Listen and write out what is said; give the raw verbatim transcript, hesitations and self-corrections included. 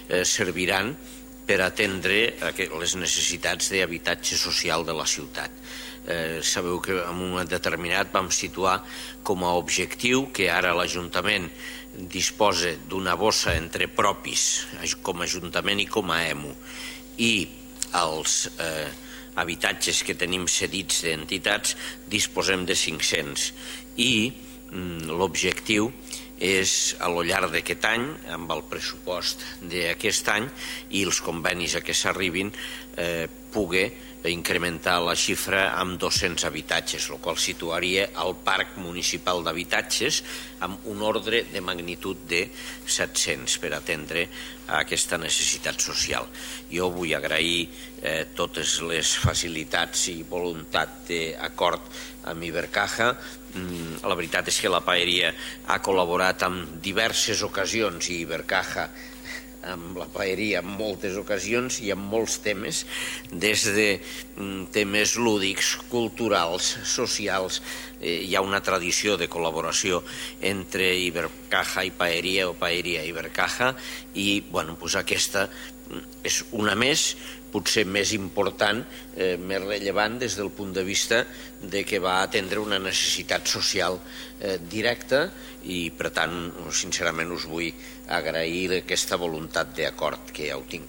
serviran per atendre les necessitats d'habitatge social de la ciutat. Sabeu que en un moment determinat vam situar com a objectiu que ara l'Ajuntament disposa d'una bossa entre propis, com a Ajuntament i com a E M U, i els habitatges que tenim cedits d'entitats disposem de cinc-cents, i l'objectiu és a lo llarg d'aquest any, amb el pressupost d'aquest any i els convenis a què s'arribin, poder incrementar la xifra amb dos-cents habitatges, el qual situaria el parc municipal d'habitatges amb un ordre de magnitud de set-cents per atendre aquesta necessitat social. Jo vull agrair totes les facilitats i voluntat d'acord amb Ibercaja. La veritat és que la Paeria ha col·laborat en diverses ocasions i Ibercaja amb la Paeria en moltes ocasions i en molts temes, des de temes lúdics, culturals, socials. Hi ha una tradició de col·laboració entre Ibercaja i Paeria o Paeria i Ibercaja, i aquesta és una més, potser més important, més rellevant des del punt de vista de que va atendre una necessitat social directa, i per tant, sincerament us vull agrair aquesta voluntat d'acord que heu tingut.